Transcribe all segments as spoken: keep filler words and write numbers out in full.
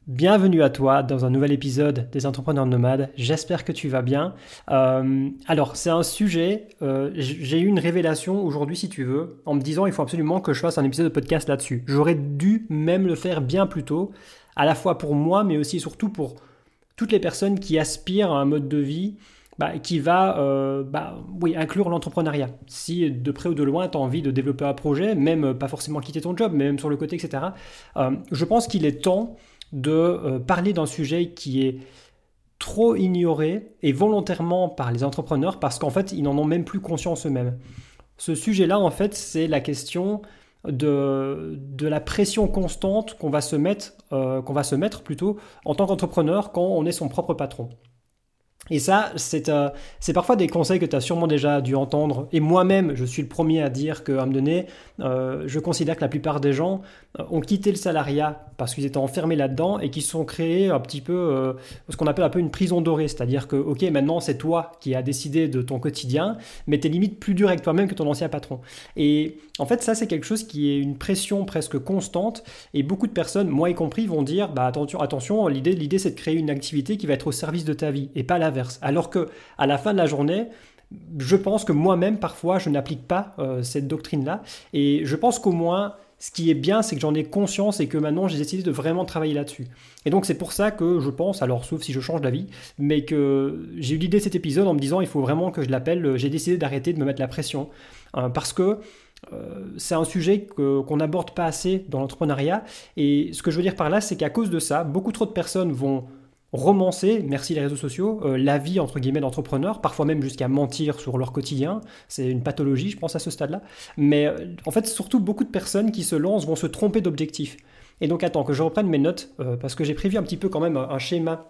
Bienvenue à toi dans un nouvel épisode des Entrepreneurs Nomades. J'espère que tu vas bien. Euh, alors, c'est un sujet, euh, j'ai eu une révélation aujourd'hui, si tu veux, en me disant il faut absolument que je fasse un épisode de podcast là-dessus. J'aurais dû même le faire bien plus tôt, à la fois pour moi, mais aussi et surtout pour toutes les personnes qui aspirent à un mode de vie bah, qui va euh, bah, oui, inclure l'entrepreneuriat. Si de près ou de loin, tu as envie de développer un projet, même pas forcément quitter ton job, mais même sur le côté, et cetera, euh, je pense qu'il est temps de euh, parler d'un sujet qui est trop ignoré et volontairement par les entrepreneurs parce qu'en fait, ils n'en ont même plus conscience eux-mêmes. Ce sujet-là, en fait, c'est la question de, de la pression constante qu'on va se mettre, euh, qu'on va se mettre plutôt en tant qu'entrepreneur quand on est son propre patron. Et ça, c'est euh, c'est parfois des conseils que tu as sûrement déjà dû entendre. Et moi-même, je suis le premier à dire qu'à un moment donné, euh, je considère que la plupart des gens euh, ont quitté le salariat parce qu'ils étaient enfermés là-dedans et qu'ils se sont créés un petit peu euh, ce qu'on appelle un peu une prison dorée. C'est-à-dire que, ok, maintenant c'est toi qui as décidé de ton quotidien, mais tu es limite plus dur avec toi-même que ton ancien patron. Et en fait, ça, c'est quelque chose qui est une pression presque constante. Et beaucoup de personnes, moi y compris, vont dire bah, attention, attention, l'idée, l'idée c'est de créer une activité qui va être au service de ta vie et pas la alors que à la fin de la journée, je pense que moi-même, parfois, je n'applique pas euh, cette doctrine-là. Et je pense qu'au moins, ce qui est bien, c'est que j'en ai conscience et que maintenant, j'ai décidé de vraiment travailler là-dessus. Et donc, c'est pour ça que je pense, alors sauf si je change d'avis, mais que j'ai eu l'idée de cet épisode en me disant, il faut vraiment que je l'appelle, j'ai décidé d'arrêter de me mettre la pression. Euh, parce que euh, c'est un sujet que, qu'on n'aborde pas assez dans l'entrepreneuriat. Et ce que je veux dire par là, c'est qu'à cause de ça, beaucoup trop de personnes vont romancer, merci les réseaux sociaux, euh, la vie entre guillemets d'entrepreneurs, parfois même jusqu'à mentir sur leur quotidien. C'est une pathologie, je pense, à ce stade-là. Mais euh, en fait, surtout beaucoup de personnes qui se lancent vont se tromper d'objectif. Et donc, attends, que je reprenne mes notes, euh, parce que j'ai prévu un petit peu quand même un, un schéma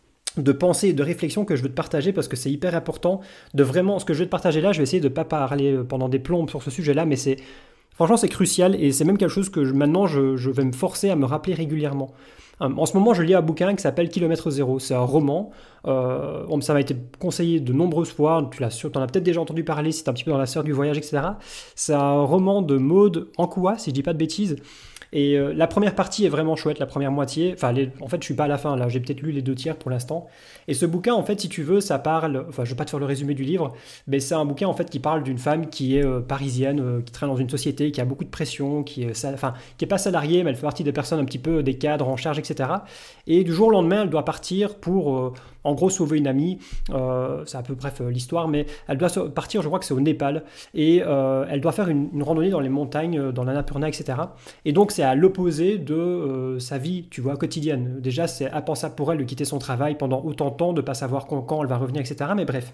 de pensée et de réflexion que je veux te partager parce que c'est hyper important de vraiment, ce que je vais te partager là, je vais essayer de ne pas parler pendant des plombes sur ce sujet-là, mais c'est, franchement, c'est crucial et c'est même quelque chose que je, maintenant, je, je vais me forcer à me rappeler régulièrement. En ce moment, je lis un bouquin qui s'appelle Kilomètre Zéro. C'est un roman. Euh, ça m'a été conseillé de nombreuses fois. Tu l'as, t'en as peut-être déjà entendu parler si tu es un petit peu dans la sphère du voyage, et cetera. C'est un roman de Maud Ankoua, si je dis pas de bêtises. Et euh, la première partie est vraiment chouette, la première moitié. Enfin, les, en fait, je suis pas à la fin, là. J'ai peut-être lu les deux tiers pour l'instant. Et ce bouquin, en fait, si tu veux, ça parle. Enfin, je vais pas te faire le résumé du livre, mais c'est un bouquin, en fait, qui parle d'une femme qui est euh, parisienne, euh, qui traîne dans une société, qui a beaucoup de pression, qui est, enfin, qui est pas salariée, mais elle fait partie des personnes un petit peu des cadres en charge, et cetera. Et du jour au lendemain, elle doit partir pour, euh, en gros, sauver une amie. Euh, c'est un peu bref euh, l'histoire, mais elle doit partir, je crois que c'est au Népal, et euh, elle doit faire une, une randonnée dans les montagnes, euh, dans l'Annapurna, et cetera. Et donc, c'est à l'opposé de euh, sa vie, tu vois, quotidienne. Déjà, c'est impensable pour elle de quitter son travail pendant autant de temps, de ne pas savoir quand, quand elle va revenir, et cetera. Mais bref.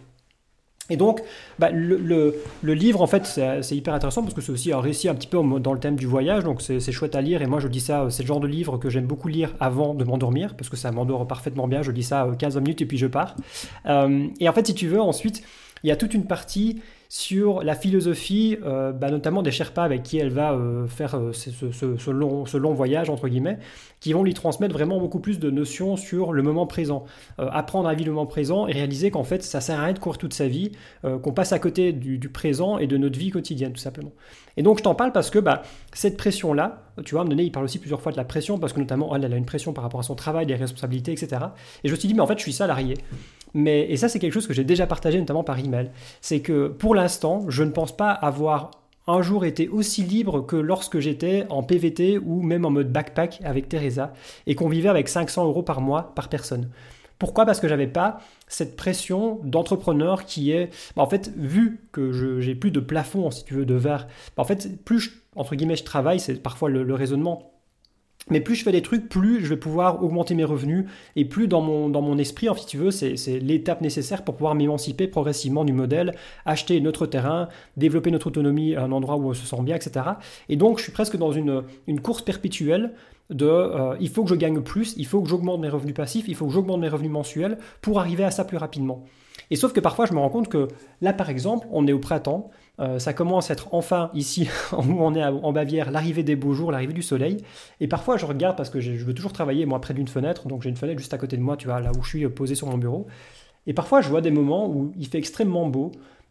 Et donc, bah, le, le, le livre, en fait, c'est, c'est hyper intéressant parce que c'est aussi un récit un petit peu dans le thème du voyage, donc c'est, c'est chouette à lire. Et moi, je dis ça, c'est le genre de livre que j'aime beaucoup lire avant de m'endormir parce que ça m'endort parfaitement bien. Je lis ça quinze minutes et puis je pars. Euh, et en fait, si tu veux, ensuite, il y a toute une partie sur la philosophie, euh, bah, notamment des Sherpas avec qui elle va euh, faire euh, ce, ce, ce, long, ce long voyage, entre guillemets, qui vont lui transmettre vraiment beaucoup plus de notions sur le moment présent. Euh, apprendre à vivre le moment présent et réaliser qu'en fait, ça sert à rien de courir toute sa vie, euh, qu'on passe à côté du, du présent et de notre vie quotidienne, tout simplement. Et donc, je t'en parle parce que bah, cette pression-là, tu vois, à un moment donné, il parle aussi plusieurs fois de la pression, parce que notamment, elle, elle a une pression par rapport à son travail, des responsabilités, et cetera. Et je me suis dit, mais en fait, je suis salarié. Mais, et ça, c'est quelque chose que j'ai déjà partagé, notamment par email. C'est que pour l'instant, je ne pense pas avoir un jour été aussi libre que lorsque j'étais en P V T ou même en mode backpack avec Teresa et qu'on vivait avec cinq cents euros par mois par personne. Pourquoi ? Parce que j'avais pas cette pression d'entrepreneur qui est, bah en fait, vu que je, j'ai plus de plafond, si tu veux, de verre, bah en fait, plus, je, entre guillemets, je travaille, c'est parfois le, le raisonnement. Mais plus je fais des trucs, plus je vais pouvoir augmenter mes revenus et plus dans mon, dans mon esprit, en fait, si tu veux, c'est, c'est l'étape nécessaire pour pouvoir m'émanciper progressivement du modèle, acheter notre terrain, développer notre autonomie à un endroit où on se sent bien, et cetera. Et donc, je suis presque dans une, une course perpétuelle de euh, il faut que je gagne plus, il faut que j'augmente mes revenus passifs, il faut que j'augmente mes revenus mensuels pour arriver à ça plus rapidement. Et sauf que parfois, je me rends compte que là, par exemple, on est au printemps, euh, ça commence à être enfin ici, où on est en Bavière, l'arrivée des beaux jours, l'arrivée du soleil. Et parfois, je regarde parce que je veux toujours travailler, moi, près d'une fenêtre. Donc, j'ai une fenêtre juste à côté de moi, tu vois, là où je suis posé sur mon bureau. Et parfois, je vois des moments où il fait extrêmement beau.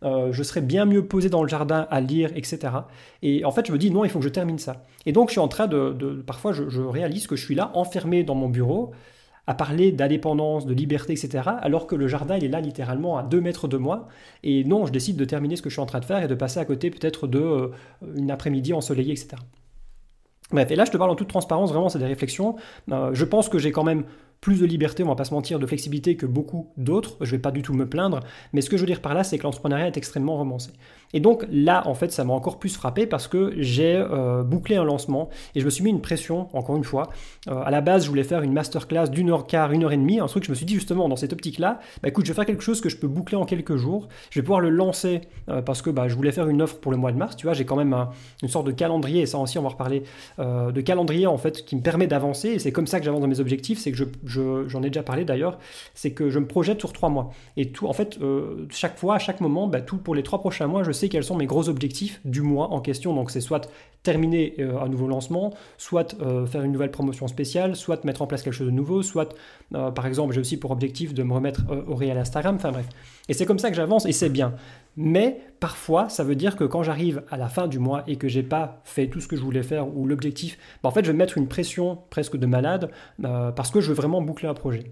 euh, je serais bien mieux posé dans le jardin à lire, et cetera. Et en fait, je me dis non, il faut que je termine ça. Et donc, je suis en train de, de parfois, je, je réalise que je suis là, enfermé dans mon bureau, à parler d'indépendance, de liberté, et cetera, alors que le jardin, il est là littéralement à deux mètres de moi. Et non, je décide de terminer ce que je suis en train de faire et de passer à côté peut-être d'une euh, une après-midi ensoleillée, et cetera. Bref, et là, je te parle en toute transparence, vraiment, c'est des réflexions. Euh, je pense que j'ai quand même plus de liberté, on va pas se mentir, de flexibilité que beaucoup d'autres. Je vais pas du tout me plaindre, mais ce que je veux dire par là, c'est que l'entrepreneuriat est extrêmement romancé. Et donc là, en fait, ça m'a encore plus frappé parce que j'ai euh, bouclé un lancement et je me suis mis une pression, encore une fois. Euh, à la base, je voulais faire une masterclass d'une heure quart, une heure et demie, un truc, je me suis dit justement, dans cette optique-là, bah écoute, je vais faire quelque chose que je peux boucler en quelques jours. Je vais pouvoir le lancer euh, parce que bah, je voulais faire une offre pour le mois de mars. Tu vois, j'ai quand même un, une sorte de calendrier, et ça aussi, on va reparler, euh, de calendrier en fait qui me permet d'avancer. Et c'est comme ça que j'avance dans mes objectifs, c'est que je, je, j'en ai déjà parlé d'ailleurs, c'est que je me projette sur trois mois. Et tout, en fait, euh, chaque fois, à chaque moment, bah, tout pour les trois prochains mois, je sais quels sont mes gros objectifs du mois en question. Donc c'est soit terminer euh, un nouveau lancement, soit euh, faire une nouvelle promotion spéciale, soit mettre en place quelque chose de nouveau, soit euh, par exemple j'ai aussi pour objectif de me remettre euh, au réel Instagram, enfin bref. Et c'est comme ça que j'avance et c'est bien. Mais parfois ça veut dire que quand j'arrive à la fin du mois et que j'ai pas fait tout ce que je voulais faire ou l'objectif, bah, en fait je vais mettre une pression presque de malade euh, parce que je veux vraiment boucler un projet.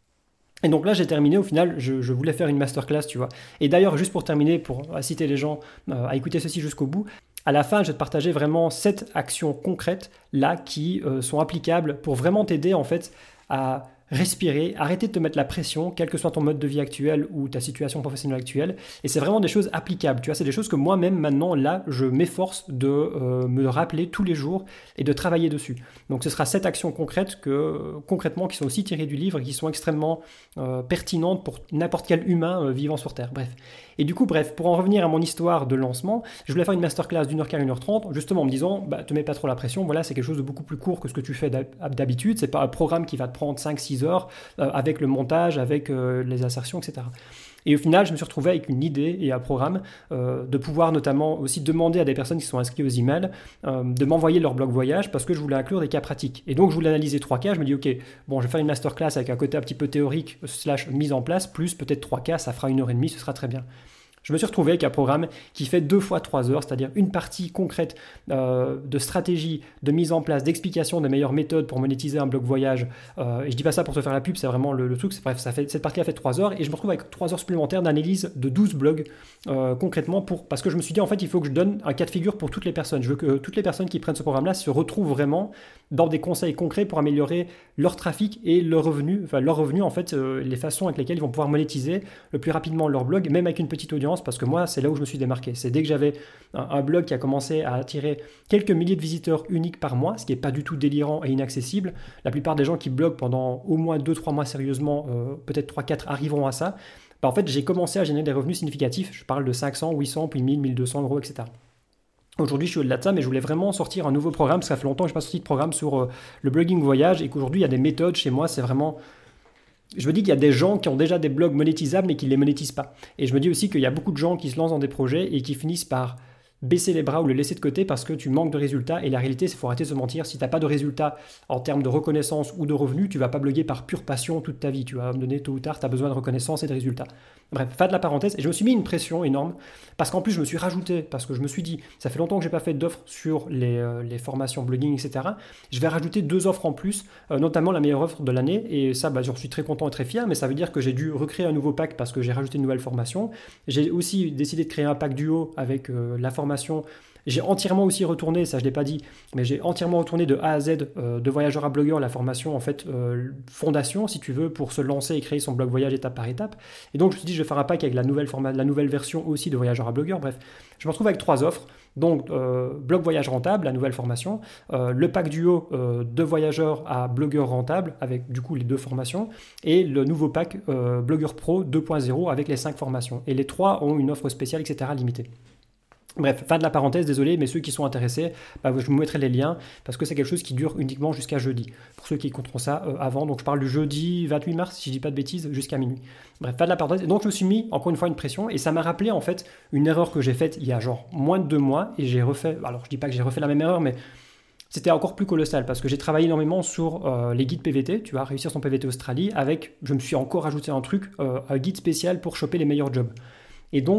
Et donc là, j'ai terminé, au final, je, je voulais faire une masterclass, tu vois. Et d'ailleurs, juste pour terminer, pour inciter les gens euh, à écouter ceci jusqu'au bout, à la fin, je vais te partager vraiment sept actions concrètes, là, qui euh, sont applicables pour vraiment t'aider, en fait, à respirer, arrêter de te mettre la pression, quel que soit ton mode de vie actuel ou ta situation professionnelle actuelle. Et c'est vraiment des choses applicables, tu vois, c'est des choses que moi-même, maintenant, là, je m'efforce de euh, me rappeler tous les jours et de travailler dessus. Donc ce sera sept actions concrètes que, euh, concrètement, qui sont aussi tirées du livre et qui sont extrêmement euh, pertinentes pour n'importe quel humain euh, vivant sur Terre. Bref. Et du coup, bref, pour en revenir à mon histoire de lancement, je voulais faire une masterclass d'une heure quart, une heure trente, justement en me disant, bah, te mets pas trop la pression, voilà, c'est quelque chose de beaucoup plus court que ce que tu fais d'habitude, c'est pas un programme qui va te prendre cinq six heures euh, avec le montage, avec euh, les assertions, et cetera. Et au final, je me suis retrouvé avec une idée et un programme euh, de pouvoir notamment aussi demander à des personnes qui sont inscrites aux emails euh, de m'envoyer leur blog voyage parce que je voulais inclure des cas pratiques. Et donc, je voulais analyser trois cas. Je me dis, OK, bon, je vais faire une masterclass avec un côté un petit peu théorique slash mise en place, plus peut-être trois cas, ça fera une heure et demie, ce sera très bien. Je me suis retrouvé avec un programme qui fait deux fois trois heures, c'est-à-dire une partie concrète euh, de stratégie, de mise en place, d'explication des meilleures méthodes pour monétiser un blog voyage. Euh, et je dis pas ça pour te faire la pub, c'est vraiment le, le truc. Bref, ça fait, cette partie a fait trois heures et je me retrouve avec trois heures supplémentaires d'analyse de douze blogs euh, concrètement pour, parce que je me suis dit en fait il faut que je donne un cas de figure pour toutes les personnes. Je veux que toutes les personnes qui prennent ce programme-là se retrouvent vraiment dans des conseils concrets pour améliorer leur trafic et leur revenu, enfin leur revenu en fait, euh, les façons avec lesquelles ils vont pouvoir monétiser le plus rapidement leur blog, même avec une petite audience. Parce que moi, c'est là où je me suis démarqué. C'est dès que j'avais un, un blog qui a commencé à attirer quelques milliers de visiteurs uniques par mois, ce qui n'est pas du tout délirant et inaccessible. La plupart des gens qui bloguent pendant au moins deux trois mois sérieusement, euh, peut-être trois quatre, arriveront à ça. Bah, en fait, j'ai commencé à générer des revenus significatifs. Je parle de cinq cents, huit cents, puis mille, mille deux cents euros, et cetera. Aujourd'hui, je suis au-delà de ça, mais je voulais vraiment sortir un nouveau programme, parce que ça fait longtemps que je n'ai pas sorti de programme sur euh, le blogging voyage, et qu'aujourd'hui, il y a des méthodes chez moi, c'est vraiment... Je me dis qu'il y a des gens qui ont déjà des blogs monétisables mais qui ne les monétisent pas. Et je me dis aussi qu'il y a beaucoup de gens qui se lancent dans des projets et qui finissent par baisser les bras ou le laisser de côté parce que tu manques de résultats. Et la réalité, c'est qu'il faut arrêter de se mentir. Si tu n'as pas de résultats en termes de reconnaissance ou de revenus, tu ne vas pas bloguer par pure passion toute ta vie. Tu vas me donner tôt ou tard, tu as besoin de reconnaissance et de résultats. Bref, fin de la parenthèse. Et je me suis mis une pression énorme parce qu'en plus, je me suis rajouté, parce que je me suis dit, ça fait longtemps que je n'ai pas fait d'offres sur les, euh, les formations blogging, et cetera. Je vais rajouter deux offres en plus, euh, notamment la meilleure offre de l'année. Et ça, bah, j'en suis très content et très fier, mais ça veut dire que j'ai dû recréer un nouveau pack parce que j'ai rajouté une nouvelle formation. J'ai aussi décidé de créer un pack duo avec euh, la formation. J'ai entièrement aussi retourné, ça je ne l'ai pas dit, mais j'ai entièrement retourné de A à Z euh, de voyageur à blogueur, la formation en fait euh, fondation si tu veux pour se lancer et créer son blog voyage étape par étape. Et donc je me suis dit je vais faire un pack avec la nouvelle, format, la nouvelle version aussi de voyageur à blogueur. Bref, je me retrouve avec trois offres. Donc euh, blog voyage rentable, la nouvelle formation, euh, le pack duo euh, de voyageur à blogueur rentable avec du coup les deux formations et le nouveau pack euh, blogueur pro deux point zéro avec les cinq formations. Et les trois ont une offre spéciale et cetera limitée. Bref, fin de la parenthèse, désolé, mais ceux qui sont intéressés, bah, je vous mettrai les liens parce que c'est quelque chose qui dure uniquement jusqu'à jeudi. Pour ceux qui écouteront ça euh, avant, donc je parle du jeudi vingt-huit mars, si je dis pas de bêtises, jusqu'à minuit. Bref, fin de la parenthèse. Et donc je me suis mis encore une fois une pression et ça m'a rappelé en fait une erreur que j'ai faite il y a genre moins de deux mois et j'ai refait, alors je dis pas que j'ai refait la même erreur, mais c'était encore plus colossal parce que j'ai travaillé énormément sur euh, les guides P V T, tu vois, réussir son P V T Australie avec, je me suis encore ajouté un truc, euh, un guide spécial pour choper les meilleurs jobs. Et donc,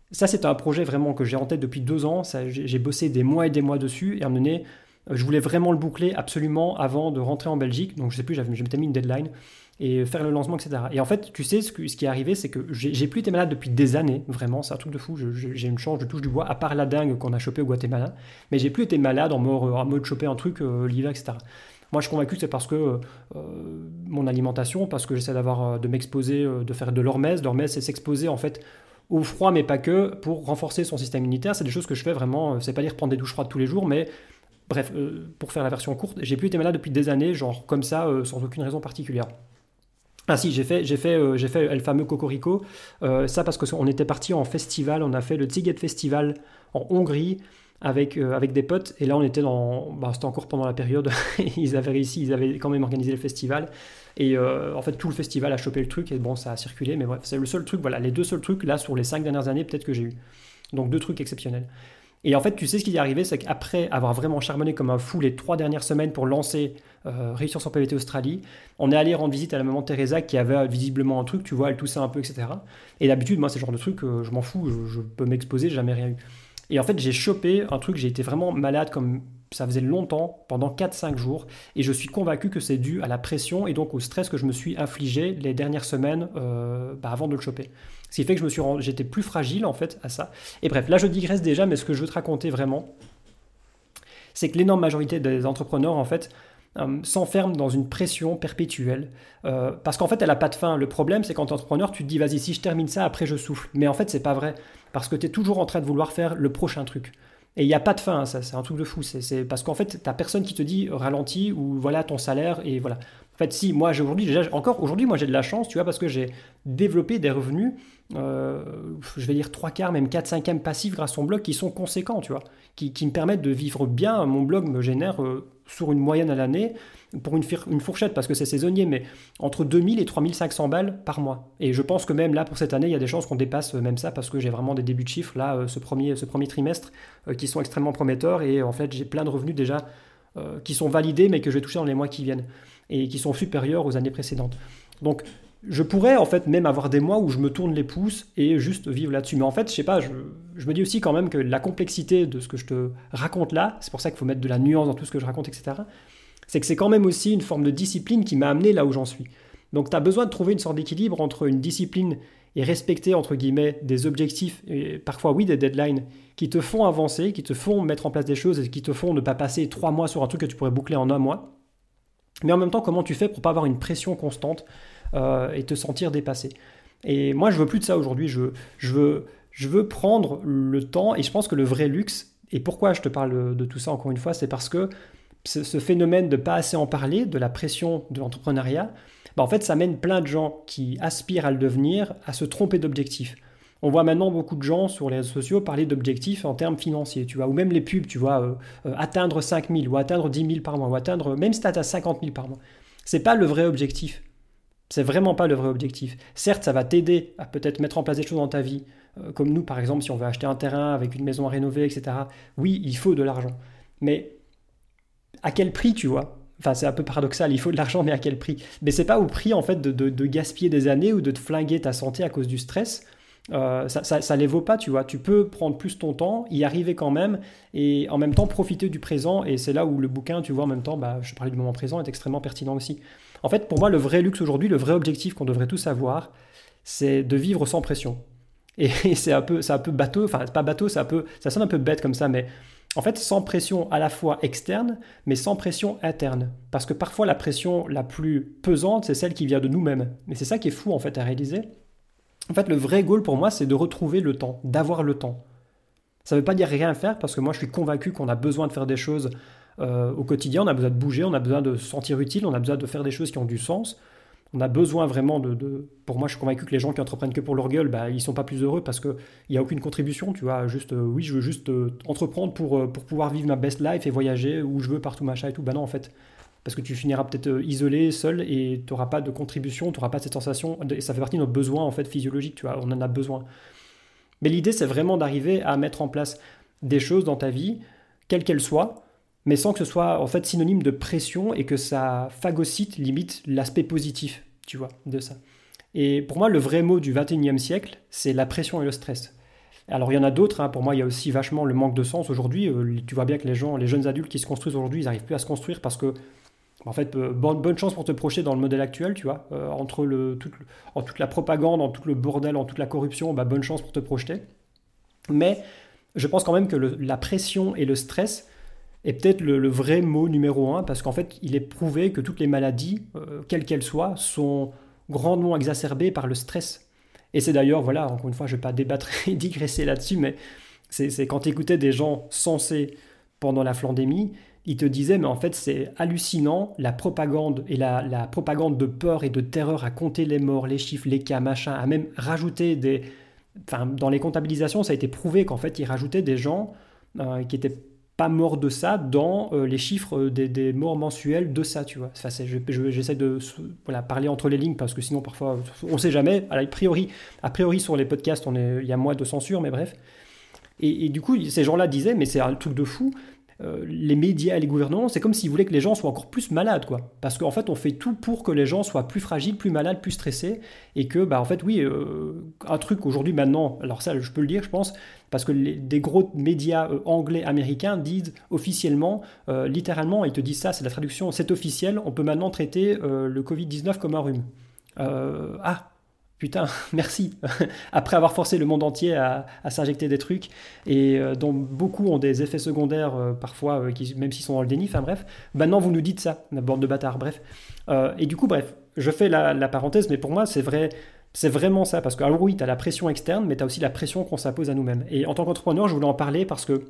Ça, c'est un projet vraiment que j'ai en tête depuis deux ans. Ça, j'ai, j'ai bossé des mois et des mois dessus. Et à un moment donné, euh, je voulais vraiment le boucler absolument avant de rentrer en Belgique. Donc, je sais plus, j'avais, je m'étais mis une deadline et faire le lancement, et cetera. Et en fait, tu sais, ce, que- ce qui est arrivé, c'est que j'ai, j'ai plus été malade depuis des années. Vraiment, c'est un truc de fou. Je- je- j'ai une chance, je touche du bois, à part la dengue qu'on a chopé au Guatemala. Mais j'ai plus été malade en mode, en mode choper un truc euh, l'hiver, et cetera. Moi, je suis convaincu que c'est parce que euh, euh, mon alimentation, parce que j'essaie d'avoir, euh, de m'exposer, euh, de faire de l'hormèse. L'hormèse, c'est s'exposer en fait au froid, mais pas que, pour renforcer son système immunitaire. C'est des choses que je fais vraiment, euh, c'est pas dire prendre des douches froides tous les jours, mais bref, euh, pour faire la version courte, j'ai plus été malade depuis des années, genre comme ça, euh, sans aucune raison particulière. Ah si, j'ai fait, j'ai fait, euh, j'ai fait le fameux Cocorico, euh, ça parce qu'on était parti en festival, on a fait le Sziget Festival en Hongrie avec, euh, avec des potes, et là on était dans, bah, c'était encore pendant la période, ils avaient réussi, ils avaient quand même organisé le festival, et euh, en fait tout le festival a chopé le truc, et bon ça a circulé, mais bref, c'est le seul truc, voilà, les deux seuls trucs là sur les cinq dernières années peut-être que j'ai eu. Donc deux trucs exceptionnels. Et en fait, tu sais ce qui est arrivé, c'est qu'après avoir vraiment charbonné comme un fou les trois dernières semaines pour lancer euh, Réussir son P V T Australie, on est allé rendre visite à la maman Teresa qui avait visiblement un truc, tu vois, elle toussait un peu, et cetera. Et d'habitude, moi, c'est le genre de truc, euh, je m'en fous, je, je peux m'exposer, j'ai jamais rien eu. Et en fait, j'ai chopé un truc, j'ai été vraiment malade comme ça faisait longtemps, pendant quatre cinq jours, et je suis convaincu que c'est dû à la pression et donc au stress que je me suis infligé les dernières semaines euh, bah, avant de le choper. Ce qui fait que je me suis rendu, j'étais plus fragile en fait à ça. Et bref, là je digresse déjà, mais ce que je veux te raconter vraiment, c'est que l'énorme majorité des entrepreneurs en fait euh, s'enferment dans une pression perpétuelle euh, parce qu'en fait elle n'a pas de fin. Le problème c'est quand tu es entrepreneur, tu te dis vas-y si je termine ça après je souffle. Mais en fait c'est pas vrai parce que tu es toujours en train de vouloir faire le prochain truc. Et il n'y a pas de fin, hein, ça, c'est un truc de fou. C'est, c'est parce qu'en fait, tu n'as personne qui te dit ralentis ou voilà ton salaire et voilà. En fait, si, moi, j'ai aujourd'hui, déjà, encore aujourd'hui, moi, j'ai de la chance, tu vois, parce que j'ai développé des revenus, euh, je vais dire trois quarts, même quatre cinquièmes passifs grâce à mon blog qui sont conséquents, tu vois, qui, qui me permettent de vivre bien. Mon blog me génère euh, sur une moyenne à l'année, pour une, une fourchette, parce que c'est saisonnier, mais entre deux mille et trois mille cinq cents balles par mois. Et je pense que même là, pour cette année, il y a des chances qu'on dépasse même ça, parce que j'ai vraiment des débuts de chiffres, là, euh, ce premier, ce premier trimestre, euh, qui sont extrêmement prometteurs, et en fait, j'ai plein de revenus déjà euh, qui sont validés, mais que je vais toucher dans les mois qui viennent, et qui sont supérieurs aux années précédentes. Donc, je pourrais en fait même avoir des mois où je me tourne les pouces et juste vivre là-dessus. Mais en fait, je sais pas, je, je me dis aussi quand même que la complexité de ce que je te raconte là, c'est pour ça qu'il faut mettre de la nuance dans tout ce que je raconte, et cetera, c'est que c'est quand même aussi une forme de discipline qui m'a amené là où j'en suis. Donc tu as besoin de trouver une sorte d'équilibre entre une discipline et respecter, entre guillemets, des objectifs, et parfois oui, des deadlines, qui te font avancer, qui te font mettre en place des choses et qui te font ne pas passer trois mois sur un truc que tu pourrais boucler en un mois. Mais en même temps, comment tu fais pour pas avoir une pression constante euh, et te sentir dépassé. Et moi, je veux plus de ça aujourd'hui. Je, je, veux, je veux prendre le temps, et je pense que le vrai luxe, et pourquoi je te parle de tout ça encore une fois, c'est parce que ce, ce phénomène de pas assez en parler, de la pression de l'entrepreneuriat, bah en fait, ça mène plein de gens qui aspirent à le devenir à se tromper d'objectifs. On voit maintenant beaucoup de gens sur les réseaux sociaux parler d'objectifs en termes financiers, tu vois, ou même les pubs, tu vois, euh, euh, atteindre cinq mille ou atteindre dix mille par mois, ou atteindre, même si tu atteins cinquante mille par mois. C'est pas le vrai objectif. C'est vraiment pas le vrai objectif. Certes, ça va t'aider à peut-être mettre en place des choses dans ta vie, euh, comme nous, par exemple, si on veut acheter un terrain avec une maison à rénover, et cetera. Oui, il faut de l'argent. Mais à quel prix, tu vois? Enfin, c'est un peu paradoxal, il faut de l'argent, mais à quel prix? Mais c'est pas au prix, en fait, de, de- de gaspiller des années ou de te flinguer ta santé à cause du stress. Euh, ça, ça, ça les vaut pas, tu vois. Tu peux prendre plus ton temps, y arriver quand même, et en même temps profiter du présent. Et c'est là où le bouquin, tu vois, en même temps, bah, je parlais du moment présent, est extrêmement pertinent aussi. En fait, pour moi, le vrai luxe aujourd'hui, le vrai objectif qu'on devrait tous avoir, c'est de vivre sans pression. Et, et c'est un peu, c'est un peu bateau, enfin, c'est pas bateau, c'est un peu, ça sonne un peu bête comme ça, mais en fait, sans pression à la fois externe, mais sans pression interne. Parce que parfois, la pression la plus pesante, c'est celle qui vient de nous-mêmes. Mais c'est ça qui est fou, en fait, à réaliser. En fait, le vrai goal pour moi, c'est de retrouver le temps, d'avoir le temps. Ça ne veut pas dire rien faire, parce que moi, je suis convaincu qu'on a besoin de faire des choses euh, au quotidien, on a besoin de bouger, on a besoin de se sentir utile, on a besoin de faire des choses qui ont du sens. On a besoin vraiment de, de- Pour moi, je suis convaincu que les gens qui entreprennent que pour leur gueule, bah, ils sont pas plus heureux parce qu'il n'y a aucune contribution, tu vois. Juste, euh, oui, je veux juste euh, entreprendre pour, euh, pour pouvoir vivre ma best life et voyager où je veux, partout, machin et tout. Bah non, en fait. Parce que tu finiras peut-être euh, isolé, seul, et tu n'auras pas de contribution, tu n'auras pas cette sensation. Et ça fait partie de nos besoins, en fait, physiologiques, tu vois. On en a besoin. Mais l'idée, c'est vraiment d'arriver à mettre en place des choses dans ta vie, quelles qu'elles soient, mais sans que ce soit en fait synonyme de pression et que ça phagocyte limite l'aspect positif, tu vois, de ça. Et pour moi, le vrai mot du vingt et unième siècle, c'est la pression et le stress. Alors il y en a d'autres, hein. Pour moi il y a aussi vachement le manque de sens aujourd'hui. Euh, tu vois bien que les gens, les jeunes adultes qui se construisent aujourd'hui, ils n'arrivent plus à se construire parce que, en fait, euh, bonne, bonne chance pour te projeter dans le modèle actuel, tu vois. Euh, entre le, tout le- en toute la propagande, en tout le bordel, en toute la corruption, bah, bonne chance pour te projeter. Mais je pense quand même que le- la pression et le stress est peut-être le, le vrai mot numéro un, parce qu'en fait, il est prouvé que toutes les maladies, euh, quelles qu'elles soient, sont grandement exacerbées par le stress. Et c'est d'ailleurs, voilà, encore une fois, je ne vais pas débattre et digresser là-dessus, mais c'est c'est quand tu écoutais des gens sensés pendant la pandémie, ils te disaient, mais en fait, c'est hallucinant, la propagande et la, la propagande de peur et de terreur à compter les morts, les chiffres, les cas, machin, à même rajouter des... Enfin, dans les comptabilisations, ça a été prouvé qu'en fait, ils rajoutaient des gens euh, qui étaient pas morts de ça dans euh, les chiffres euh, des, des morts mensuels de ça, tu vois. Enfin, c'est- je- je- j'essaie de voilà, parler entre les lignes parce que sinon, parfois, on sait jamais. A priori, a priori sur les podcasts, on est, il y a moins de censure, mais bref. Et, et du coup, ces gens-là disaient, mais c'est un truc de fou. Euh, les médias et les gouvernements, c'est comme s'ils voulaient que les gens soient encore plus malades, quoi. Parce qu'en fait, on fait tout pour que les gens soient plus fragiles, plus malades, plus stressés, et que, bah, en fait, oui, euh, un truc aujourd'hui, maintenant, alors ça, je peux le dire, je pense, parce que les- des gros médias euh, anglais, américains disent officiellement, euh, littéralement, ils te disent ça, c'est la traduction, c'est officiel, on peut maintenant traiter euh, le covid dix-neuf comme un rhume. Euh, ah, putain, merci. Après avoir forcé le monde entier à, à s'injecter des trucs, et euh, dont beaucoup ont des effets secondaires, euh, parfois, euh, qui, même s'ils sont dans le déni, enfin bref, maintenant vous nous dites ça, la bande de bâtards, bref. Euh, et du coup, bref, je fais la, la parenthèse, mais pour moi, c'est vrai, c'est vraiment ça, parce que, alors oui, tu as la pression externe, mais tu as aussi la pression qu'on s'impose à nous-mêmes. Et en tant qu'entrepreneur, je voulais en parler parce que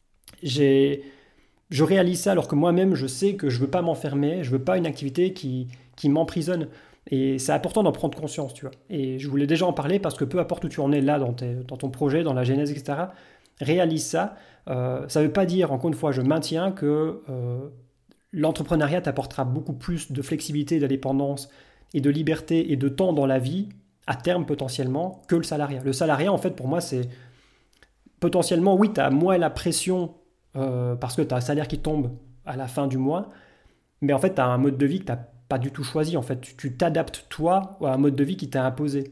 j'ai, je réalise ça alors que moi-même, je sais que je veux pas m'enfermer, je veux pas une activité qui, qui m'emprisonne. Et c'est important d'en prendre conscience, tu vois. Et je voulais déjà en parler parce que peu importe où tu en es là dans, tes- dans ton projet, dans la genèse, et cetera, réalise ça. Euh, ça ne veut pas dire, encore une fois, je maintiens que euh, l'entrepreneuriat t'apportera beaucoup plus de flexibilité, d'indépendance et de liberté et de temps dans la vie, à terme potentiellement, que le salariat. Le salariat, en fait, pour moi, c'est potentiellement, oui, tu as moins la pression euh, parce que tu as un salaire qui tombe à la fin du mois, mais en fait, tu as un mode de vie que tu n'as pas du tout choisi. En fait, tu tu t'adaptes toi à un mode de vie qui t'a imposé.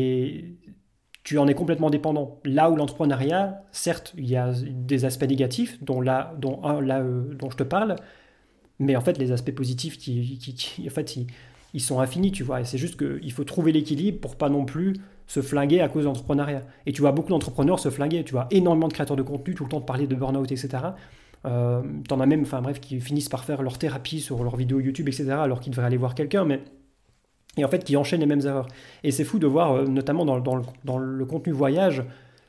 Et tu en es complètement dépendant. Là où l'entrepreneuriat, certes, il y a des aspects négatifs, dont, là, dont un là euh, dont je te parle, mais en fait, les aspects positifs, qui, qui- qui- en fait, ils, ils sont infinis, tu vois. Et c'est juste qu'il faut trouver l'équilibre pour pas non plus se flinguer à cause de l'entrepreneuriat. Et tu vois beaucoup d'entrepreneurs se flinguer. Tu vois énormément de créateurs de contenu tout le temps de parler de burn-out, et cetera. Euh, T'en as même, enfin bref, qui finissent par faire leur thérapie sur leurs vidéos YouTube, et cetera, alors qu'ils devraient aller voir quelqu'un, mais et en fait qui enchaînent les mêmes erreurs. Et c'est fou de voir, euh, notamment dans, dans le, dans le contenu voyage,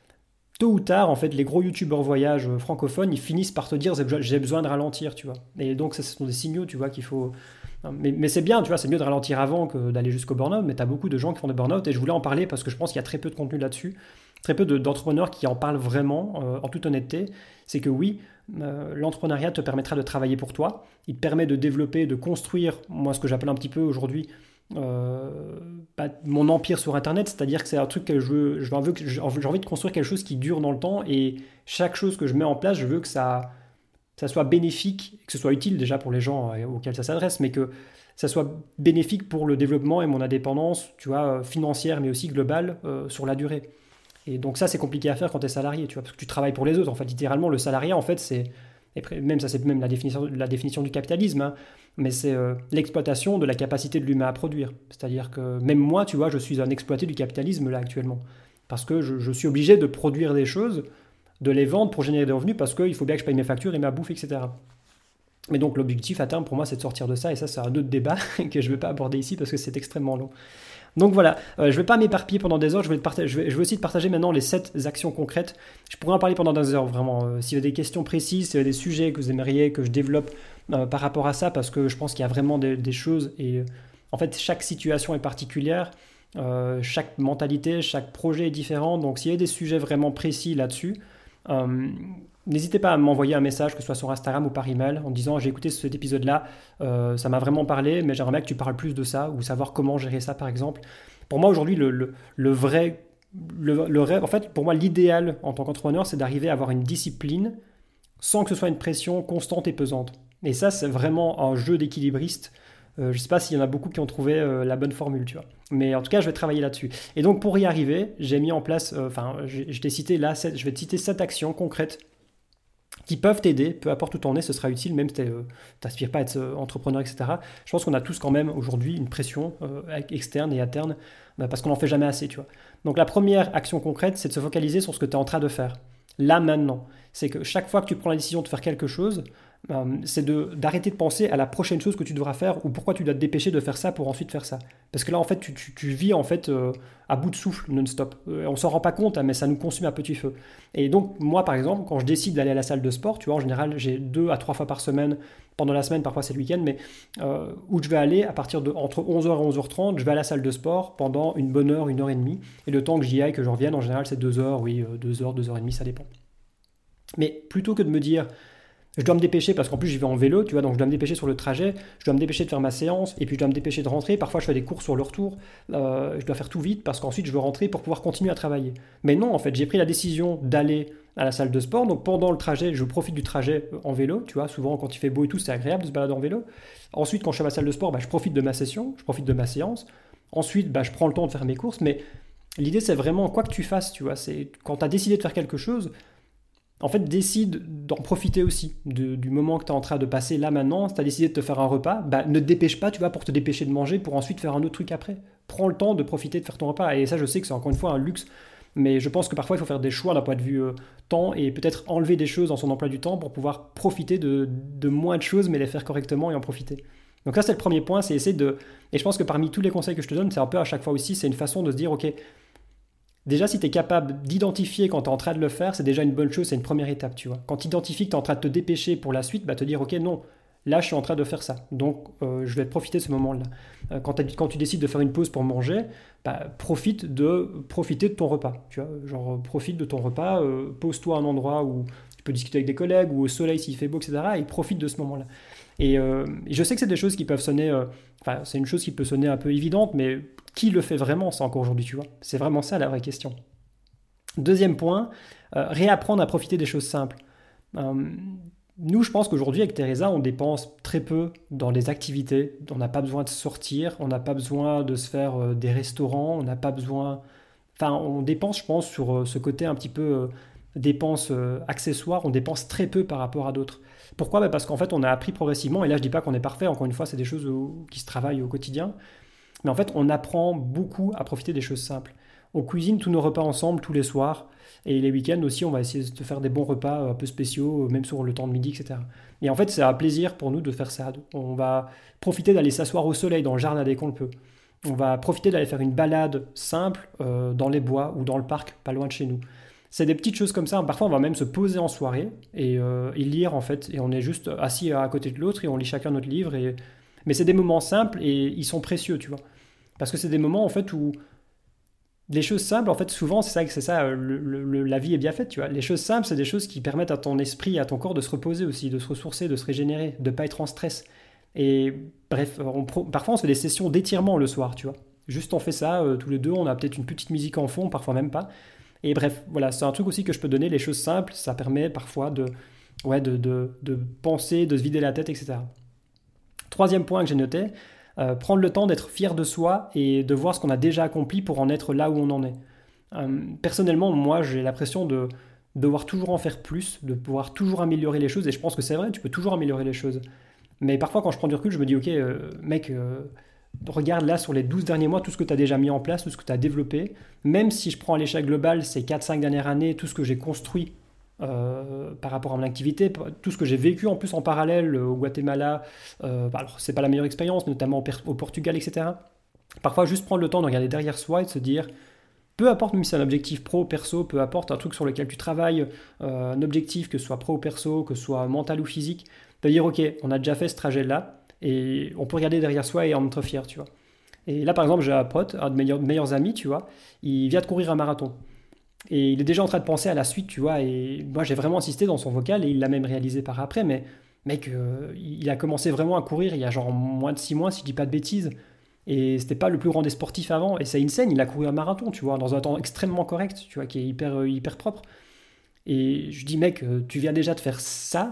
tôt ou tard, en fait, les gros youtubeurs voyage euh, francophones, ils finissent par te dire j'ai besoin de ralentir, tu vois. Et donc, ça, ce sont des signaux, tu vois, qu'il faut. Mais, mais c'est bien, tu vois, c'est mieux de ralentir avant que d'aller jusqu'au burn-out, mais tu as beaucoup de gens qui font des burn-out, et je voulais en parler parce que je pense qu'il y a très peu de contenu là-dessus, très peu de- d'entrepreneurs qui en parlent vraiment, euh, en toute honnêteté. C'est que oui, euh, l'entrepreneuriat te permettra de travailler pour toi, il te permet de développer, de construire, moi, ce que j'appelle un petit peu aujourd'hui, euh, bah, mon empire sur Internet, c'est-à-dire que c'est un truc que je veux, je veux, j'ai envie de construire quelque chose qui dure dans le temps, et chaque chose que je mets en place, je veux que ça, ça soit bénéfique, que ce soit utile déjà pour les gens euh, auxquels ça s'adresse, mais que ça soit bénéfique pour le développement et mon indépendance, tu vois, euh, financière, mais aussi globale, euh, sur la durée. Et donc ça, c'est compliqué à faire quand tu es salarié, tu vois, parce que tu travailles pour les autres. En fait, littéralement, le salariat, en fait, c'est, et même ça, c'est même la définition, la définition du capitalisme, hein, mais c'est euh, l'exploitation de la capacité de l'humain à produire. C'est-à-dire que même moi, tu vois, je suis un exploité du capitalisme là actuellement, parce que je, je suis obligé de produire des choses, de les vendre pour générer des revenus, parce qu'il faut bien que je paye mes factures et ma bouffe, et cetera. Mais donc l'objectif à terme pour moi, c'est de sortir de ça, et ça, c'est un autre débat que je ne vais pas aborder ici parce que c'est extrêmement long. Donc voilà, euh, je ne vais pas m'éparpiller pendant des heures, je vais, te partager, je, vais, je vais aussi te partager maintenant les sept actions concrètes. Je pourrais en parler pendant des heures, vraiment. Euh, s'il y a des questions précises, s'il y a des sujets que vous aimeriez que je développe euh, par rapport à ça, parce que je pense qu'il y a vraiment des, des choses, et euh, en fait, chaque situation est particulière, euh, chaque mentalité, chaque projet est différent, donc s'il y a des sujets vraiment précis là-dessus, euh, n'hésitez pas à m'envoyer un message, que ce soit sur Instagram ou par email, en disant j'ai écouté cet épisode-là, euh, ça m'a vraiment parlé, mais j'aimerais bien que tu parles plus de ça, ou savoir comment gérer ça par exemple. Pour moi aujourd'hui, le, le, le vrai, le, le rêve, en fait, pour moi l'idéal en tant qu'entrepreneur, c'est d'arriver à avoir une discipline sans que ce soit une pression constante et pesante. Et ça, c'est vraiment un jeu d'équilibriste Euh, je sais pas s'il y en a beaucoup qui ont trouvé euh, la bonne formule, tu vois. Mais en tout cas, je vais travailler là-dessus. Et donc, pour y arriver, j'ai mis en place, euh, enfin, je, je t'ai cité là, sept- je vais te citer sept actions concrètes qui peuvent t'aider, peu importe où tu en es, ce sera utile, même si tu n'aspires pas à être euh, entrepreneur, et cetera. Je pense qu'on a tous quand même aujourd'hui une pression euh, externe et interne, bah, parce qu'on n'en fait jamais assez, tu vois. Donc la première action concrète, c'est de se focaliser sur ce que tu es en train de faire. Là, maintenant. C'est que chaque fois que tu prends la décision de faire quelque chose, euh, c'est de, d'arrêter de penser à la prochaine chose que tu devras faire ou pourquoi tu dois te dépêcher de faire ça pour ensuite faire ça. Parce que là, en fait, tu, tu- tu vis en fait euh, à bout de souffle non-stop. Euh, on s'en rend pas compte, hein, mais ça nous consume à petit feu. Et donc, moi, par exemple, quand je décide d'aller à la salle de sport, tu vois, en général, j'ai deux à trois fois par semaine, pendant la semaine, parfois c'est le week-end, mais euh, où je vais aller à partir de entre onze heures et onze heures trente, je vais à la salle de sport pendant une bonne heure, une heure et demie. Et le temps que j'y aille, que je revienne, en général, c'est deux heures, oui, euh, deux heures, deux heures et demie, ça dépend. Mais plutôt que de me dire, je dois me dépêcher parce qu'en plus j'y vais en vélo, tu vois, donc je dois me dépêcher sur le trajet, je dois me dépêcher de faire ma séance, et puis je dois me dépêcher de rentrer. Parfois je fais des courses sur le retour, euh, je dois faire tout vite parce qu'ensuite je veux rentrer pour pouvoir continuer à travailler. Mais non, en fait, j'ai pris la décision d'aller à la salle de sport, donc pendant le trajet, je profite du trajet en vélo, tu vois, souvent quand il fait beau et tout, c'est agréable de se balader en vélo. Ensuite, quand je suis à ma salle de sport, bah, je profite de ma session, je profite de ma séance. Ensuite, bah, je prends le temps de faire mes courses, mais l'idée c'est vraiment quoi que tu fasses, tu vois, c'est quand tu as décidé de faire quelque chose, en fait, décide d'en profiter aussi de- du moment que tu es en train de passer là maintenant. Si tu as décidé de te faire un repas, bah, ne te dépêche pas, tu vois, pour te dépêcher de manger, pour ensuite faire un autre truc après. Prends le temps de profiter de faire ton repas. Et ça, je sais que c'est encore une fois un luxe, mais je pense que parfois, il faut faire des choix d'un point de vue euh, temps et peut-être enlever des choses dans son emploi du temps pour pouvoir profiter de, de moins de choses, mais les faire correctement et en profiter. Donc ça, c'est le premier point, c'est essayer de... Et je pense que parmi tous les conseils que je te donne, c'est un peu à chaque fois aussi, c'est une façon de se dire, ok, déjà, si tu es capable d'identifier quand tu es en train de le faire, c'est déjà une bonne chose, c'est une première étape, tu vois. Quand tu identifies que tu es en train de te dépêcher pour la suite, bah te dire, ok, non, là, je suis en train de faire ça. Donc, euh, je vais profiter de ce moment-là. Euh, quand, t'as- quand tu décides de faire une pause pour manger, bah, profite de profiter de ton repas, tu vois. Genre, euh, profite de ton repas, euh, pose-toi à un endroit où tu peux discuter avec des collègues ou au soleil s'il fait beau, et cetera. Et profite de ce moment-là. Et, euh, et je sais que c'est des choses qui peuvent sonner, euh, enfin, c'est une chose qui peut sonner un peu évidente, mais qui le fait vraiment, ça encore aujourd'hui, tu vois? C'est vraiment ça la vraie question. Deuxième point, euh, réapprendre à profiter des choses simples. Euh, Nous, je pense qu'aujourd'hui, avec Teresa, on dépense très peu dans les activités. On n'a pas besoin de sortir, on n'a pas besoin de se faire euh, des restaurants, on n'a pas besoin. Enfin, on dépense, je pense, sur euh, ce côté un petit peu euh, dépenses euh, accessoires, on dépense très peu par rapport à d'autres. Pourquoi? Bah, parce qu'en fait, on a appris progressivement, et là, je dis pas qu'on est parfait, encore une fois, c'est des choses euh, qui se travaillent au quotidien, mais en fait, on apprend beaucoup à profiter des choses simples. On cuisine tous nos repas ensemble tous les soirs. Et les week-ends aussi, on va essayer de faire des bons repas euh, un peu spéciaux, euh, même sur le temps de midi, et cetera. Et en fait, c'est un plaisir pour nous de faire ça. On va profiter d'aller s'asseoir au soleil dans le jardin dès qu'on le peut. On va profiter d'aller faire une balade simple euh, dans les bois ou dans le parc, pas loin de chez nous. C'est des petites choses comme ça. Parfois, on va même se poser en soirée et, euh, et lire en fait. Et on est juste assis à côté de l'autre et on lit chacun notre livre. Et... Mais c'est des moments simples et ils sont précieux, tu vois. Parce que c'est des moments en fait où les choses simples, en fait, souvent, c'est ça, c'est ça, euh, le- le- la vie est bien faite, tu vois. Les choses simples, c'est des choses qui permettent à ton esprit, à ton corps de se reposer aussi, de se ressourcer, de se régénérer, de pas être en stress. Et bref, on pro- parfois on se fait des sessions d'étirement le soir, tu vois. Juste on fait ça, euh, tous les deux, on a peut-être une petite musique en fond, parfois même pas. Et bref, voilà, c'est un truc aussi que je peux donner, les choses simples, ça permet parfois de, ouais, de, de, de penser, de se vider la tête, et cetera. Troisième point que j'ai noté, euh, prendre le temps d'être fier de soi et de voir ce qu'on a déjà accompli pour en être là où on en est. Euh, personnellement, moi, j'ai l'impression de devoir toujours en faire plus, de pouvoir toujours améliorer les choses, et je pense que c'est vrai, tu peux toujours améliorer les choses. Mais parfois, quand je prends du recul, je me dis, ok, euh, mec, euh, regarde là sur les douze derniers mois, tout ce que tu as déjà mis en place, tout ce que tu as développé, même si je prends à l'échelle globale ces quatre cinq dernières années, tout ce que j'ai construit euh, par rapport à mon activité, tout ce que j'ai vécu en plus en parallèle euh, au Guatemala, euh, bah, alors c'est pas la meilleure expérience, notamment au, au Portugal, et cetera. Parfois, juste prendre le temps de regarder derrière soi et de se dire, peu importe, même si c'est un objectif pro, perso, peu importe, un truc sur lequel tu travailles, euh, un objectif, que ce soit pro ou perso, que ce soit mental ou physique, de dire, ok, on a déjà fait ce trajet-là, et on peut regarder derrière soi et en être fier, tu vois. Et là, par exemple, j'ai un pote, un de mes meilleurs, meilleurs amis, tu vois, il vient de courir un marathon. Et il est déjà en train de penser à la suite, tu vois, et moi j'ai vraiment insisté dans son vocal, et il l'a même réalisé par après, mais mec, euh, il a commencé vraiment à courir il y a genre moins de six mois, si je dis pas de bêtises, et c'était pas le plus grand des sportifs avant. Et c'est insane, il a couru un marathon, tu vois, dans un temps extrêmement correct, tu vois, qui est hyper, euh, hyper propre. Et je dis, mec, euh, tu viens déjà de faire ça.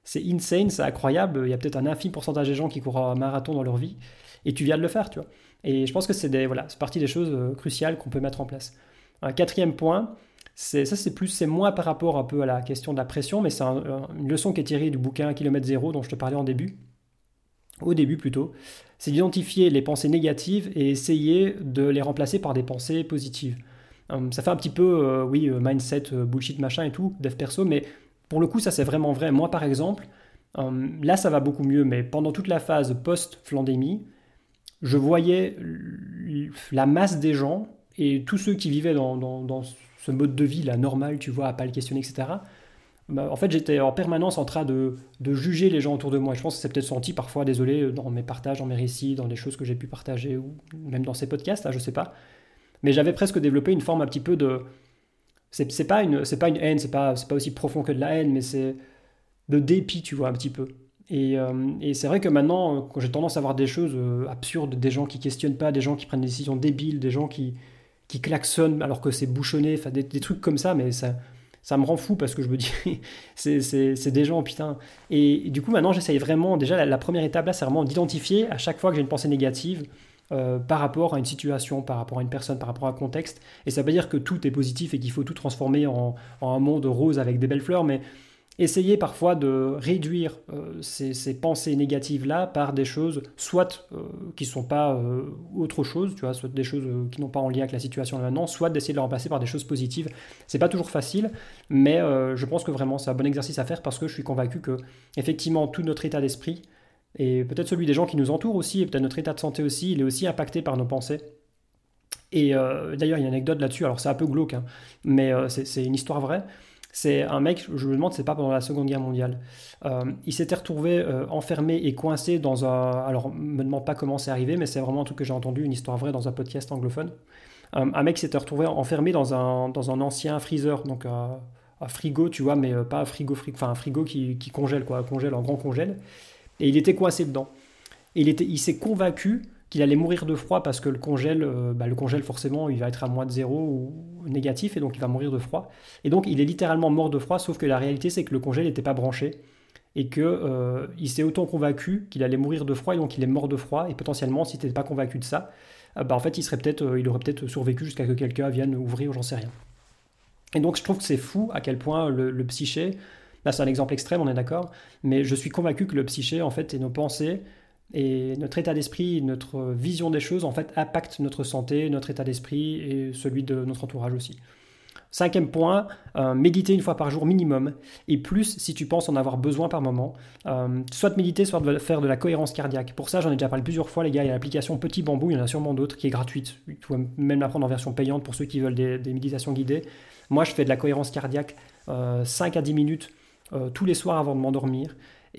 c'est insane, c'est incroyable. Il y a peut-être un infime pourcentage des gens qui courent un marathon dans leur vie et tu viens de le faire, tu vois. Et je pense que c'est des, voilà, c'est partie des choses euh, cruciales qu'on peut mettre en place. Un quatrième point, c'est, ça c'est plus, c'est moins par rapport un peu à la question de la pression, mais c'est un, un, une leçon qui est tirée du bouquin Kilomètre Zéro dont je te parlais en début, au début plutôt, c'est d'identifier les pensées négatives et essayer de les remplacer par des pensées positives. Um, ça fait un petit peu, euh, oui, euh, mindset, euh, bullshit, machin et tout, dev perso, mais pour le coup, ça c'est vraiment vrai. Moi, par exemple, um, là, ça va beaucoup mieux, mais pendant toute la phase post-Flandémie, je voyais la masse des gens et tous ceux qui vivaient dans, dans, dans ce mode de vie là normal, tu vois, à pas le questionner, et cetera. Bah, en fait, j'étais en permanence en train de, de juger les gens autour de moi. Je pense que c'est peut-être senti parfois, désolé, dans mes partages, dans mes récits, dans des choses que j'ai pu partager, ou même dans ces podcasts, là, je sais pas. Mais j'avais presque développé une forme un petit peu de... C'est, c'est pas une, c'est pas une haine, c'est pas, c'est pas aussi profond que de la haine, mais c'est de dépit, tu vois, un petit peu. Et, euh, et c'est vrai que maintenant, quand j'ai tendance à voir des choses euh, absurdes, des gens qui questionnent pas, des gens qui prennent des décisions débiles, des gens qui, qui klaxonnent alors que c'est bouchonné, enfin des, des trucs comme ça, mais ça, ça me rend fou parce que je me dis, c'est, c'est, c'est des gens, putain. Et, et du coup, maintenant, j'essaye vraiment, déjà, la, la première étape là, c'est vraiment d'identifier à chaque fois que j'ai une pensée négative, euh, par rapport à une situation, par rapport à une personne, par rapport à un contexte. Et ça veut pas dire que tout est positif et qu'il faut tout transformer en, en un monde rose avec des belles fleurs, mais essayer parfois de réduire euh, ces, ces pensées négatives-là par des choses, soit euh, qui ne sont pas euh, autre chose, tu vois, soit des choses euh, qui n'ont pas en lien avec la situation maintenant, soit d'essayer de les remplacer par des choses positives. C'est pas toujours facile, mais euh, je pense que vraiment c'est un bon exercice à faire parce que je suis convaincu que effectivement tout notre état d'esprit et peut-être celui des gens qui nous entourent aussi, et peut-être notre état de santé aussi, il est aussi impacté par nos pensées. Et euh, d'ailleurs, il y a une anecdote là-dessus, alors c'est un peu glauque, hein, mais euh, c'est, c'est une histoire vraie. C'est un mec, je me demande, c'est pas pendant la Seconde Guerre mondiale. Euh, il s'était retrouvé euh, enfermé et coincé dans un... Alors, me demande pas comment c'est arrivé, mais c'est vraiment un truc que j'ai entendu, une histoire vraie dans un podcast anglophone. Euh, un mec s'était retrouvé enfermé dans un, dans un ancien freezer, donc un, un frigo, tu vois, mais euh, pas un frigo, frigo, enfin un frigo qui, qui congèle, quoi, congèle, en grand congèle. Et il était coincé dedans. Et il, était, il s'est convaincu qu'il allait mourir de froid parce que le congèle, euh, bah, le congèle forcément, il va être à moins de zéro ou négatif et donc il va mourir de froid. Et donc il est littéralement mort de froid, sauf que la réalité c'est que le congèle n'était pas branché et que euh, il s'est autant convaincu qu'il allait mourir de froid et donc il est mort de froid. Et potentiellement, si tu n'étais pas convaincu de ça, euh, bah, en fait il serait peut-être, euh, il aurait peut-être survécu jusqu'à ce que quelqu'un vienne ouvrir, j'en sais rien. Et donc je trouve que c'est fou à quel point le, le psyché, là c'est un exemple extrême, on est d'accord, mais je suis convaincu que le psyché en fait et nos pensées et notre état d'esprit, notre vision des choses, en fait, impacte notre santé, notre état d'esprit et celui de notre entourage aussi. Cinquième point, euh, méditer une fois par jour minimum, et plus si tu penses en avoir besoin par moment. Euh, soit de méditer, soit de faire de la cohérence cardiaque. Pour ça, j'en ai déjà parlé plusieurs fois, les gars, il y a l'application Petit Bambou, il y en a sûrement d'autres, qui est gratuite. Tu peux même la prendre en version payante pour ceux qui veulent des, des méditations guidées. Moi, je fais de la cohérence cardiaque euh, cinq à dix minutes euh, tous les soirs avant de m'endormir.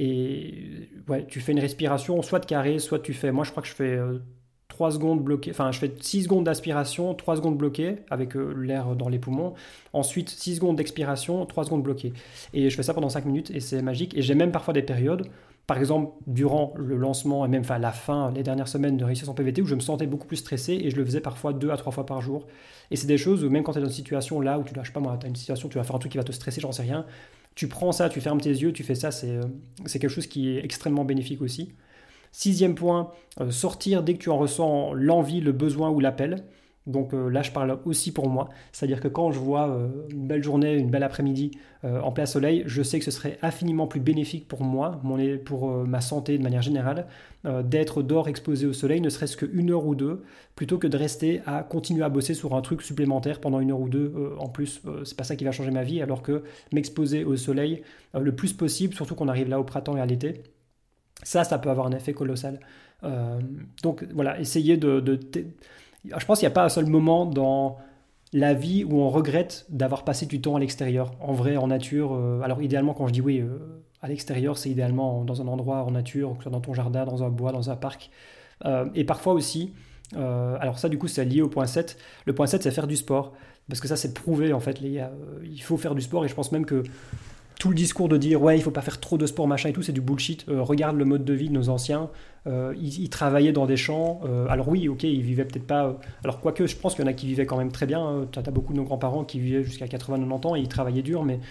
Et ouais, tu fais une respiration soit de carré, soit tu fais, moi je crois que je fais euh, trois secondes bloquées, enfin je fais six secondes d'aspiration, trois secondes bloquées avec euh, l'air dans les poumons, ensuite six secondes d'expiration, trois secondes bloquées. Et je fais ça pendant cinq minutes et c'est magique. Et j'ai même parfois des périodes, par exemple durant le lancement et même enfin la fin, les dernières semaines de Réussir son P V T où je me sentais beaucoup plus stressé et je le faisais parfois deux à trois fois par jour. Et c'est des choses où même quand tu es dans une situation là où tu lâches pas moi, tu as une situation, tu vas faire un truc qui va te stresser, j'en sais rien. Tu prends ça, tu fermes tes yeux, tu fais ça, c'est, euh, c'est quelque chose qui est extrêmement bénéfique aussi. Sixième point, euh, sortir dès que tu en ressens l'envie, le besoin ou l'appel. Donc euh, là, je parle aussi pour moi. C'est-à-dire que quand je vois euh, une belle journée, une belle après-midi euh, en plein soleil, je sais que ce serait infiniment plus bénéfique pour moi, mon, pour euh, ma santé de manière générale, euh, d'être dehors exposé au soleil, ne serait-ce qu'une heure ou deux, plutôt que de rester à continuer à bosser sur un truc supplémentaire pendant une heure ou deux. Euh, en plus, euh, c'est pas ça qui va changer ma vie, alors que m'exposer au soleil euh, le plus possible, surtout qu'on arrive là au printemps et à l'été, ça, ça peut avoir un effet colossal. Euh, donc voilà, essayez de... de t- je pense qu'il n'y a pas un seul moment dans la vie où on regrette d'avoir passé du temps à l'extérieur, en vrai, en nature. Euh, alors idéalement, quand je dis oui, euh, à l'extérieur, c'est idéalement dans un endroit en nature, que ce soit dans ton jardin, dans un bois, dans un parc. Euh, et parfois aussi, euh, alors ça du coup c'est lié au point sept. Le point sept c'est faire du sport, parce que ça c'est prouvé en fait, les gars. Euh, il faut faire du sport et je pense même que tout le discours de dire ouais il faut pas faire trop de sport machin et tout c'est du bullshit. Euh, regarde le mode de vie de nos anciens, euh, ils, ils travaillaient dans des champs, euh, alors oui ok ils vivaient peut-être pas, euh, alors quoique je pense qu'il y en a qui vivaient quand même très bien, hein. T'as, t'as beaucoup de nos grands-parents qui vivaient jusqu'à quatre-vingts quatre-vingt-dix ans et ils travaillaient dur, mais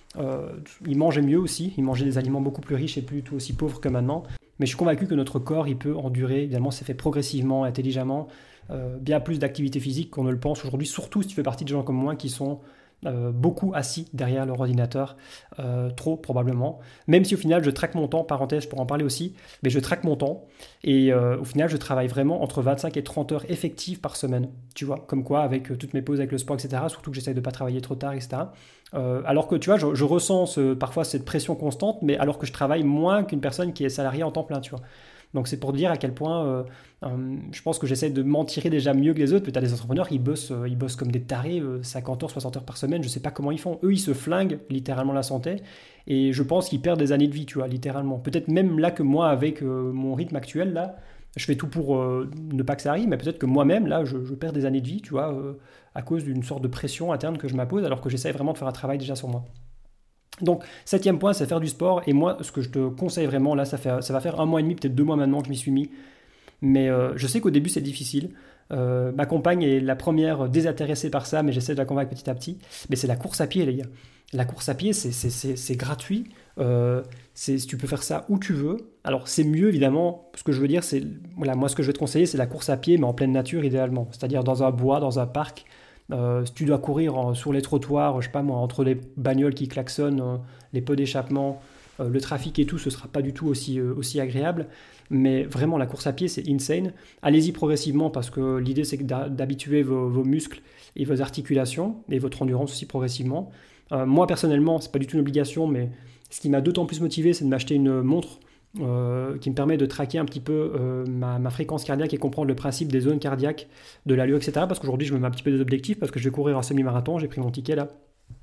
Euh, il mangeait mieux aussi, il mangeait des aliments beaucoup plus riches et plus tout aussi pauvres que maintenant. Mais je suis convaincu que notre corps, il peut endurer, évidemment, c'est fait progressivement, intelligemment, euh, bien plus d'activité physique qu'on ne le pense aujourd'hui, surtout si tu fais partie de gens comme moi qui sont euh, beaucoup assis derrière leur ordinateur, euh, trop probablement. Même si au final, je traque mon temps, parenthèse, je pourrais en parler aussi, mais je traque mon temps et euh, au final, je travaille vraiment entre vingt-cinq et trente heures effectives par semaine, tu vois, comme quoi, avec euh, toutes mes pauses avec le sport, et cetera, surtout que j'essaye de ne pas travailler trop tard, et cetera. Euh, alors que tu vois, je, je ressens ce- parfois cette pression constante, mais alors que je travaille moins qu'une personne qui est salariée en temps plein, tu vois. Donc c'est pour dire à quel point euh, euh, je pense que j'essaie de m'en tirer déjà mieux que les autres. Peut-être des entrepreneurs, ils bossent, euh, ils bossent comme des tarés, euh, cinquante heures, soixante heures par semaine, je sais pas comment ils font. Eux, ils se flinguent littéralement la santé et je pense qu'ils perdent des années de vie, tu vois, littéralement. Peut-être même là que moi, avec euh, mon rythme actuel, là, je fais tout pour euh, ne pas que ça arrive, mais peut-être que moi-même, là, je, je perds des années de vie, tu vois, euh, à cause d'une sorte de pression interne que je m'impose alors que j'essaie vraiment de faire un travail déjà sur moi. Donc, septième point, c'est faire du sport. Et moi, ce que je te conseille vraiment, là, ça, fait, ça va faire un mois et demi, peut-être deux mois maintenant que je m'y suis mis. Mais euh, je sais qu'au début, c'est difficile. Euh, ma compagne est la première désintéressée par ça, mais j'essaie de la convaincre petit à petit. Mais c'est la course à pied, les gars. La course à pied, c'est, c'est, c'est, c'est gratuit. Euh, c'est, tu peux faire ça où tu veux. Alors, c'est mieux, évidemment. Ce que je veux dire, c'est... Voilà, moi, ce que je vais te conseiller, c'est la course à pied, mais en pleine nature, idéalement. C'est-à-dire dans un bois, dans un parc. Euh, si tu dois courir en- sur les trottoirs, je sais pas moi, entre les bagnoles qui klaxonnent, euh, les pots d'échappement, euh, le trafic et tout, ce sera pas du tout aussi, euh, aussi agréable. Mais vraiment, la course à pied, c'est insane. Allez-y progressivement parce que l'idée, c'est que d'a- d'habituer vos, vos muscles et vos articulations et votre endurance aussi progressivement. Euh, moi, personnellement, c'est pas du tout une obligation, mais ce qui m'a d'autant plus motivé, c'est de m'acheter une montre euh, qui me permet de traquer un petit peu euh, ma, ma fréquence cardiaque et comprendre le principe des zones cardiaques, de l'allure, et cetera. Parce qu'aujourd'hui, je me mets un petit peu des objectifs parce que je vais courir un semi-marathon. J'ai pris mon ticket là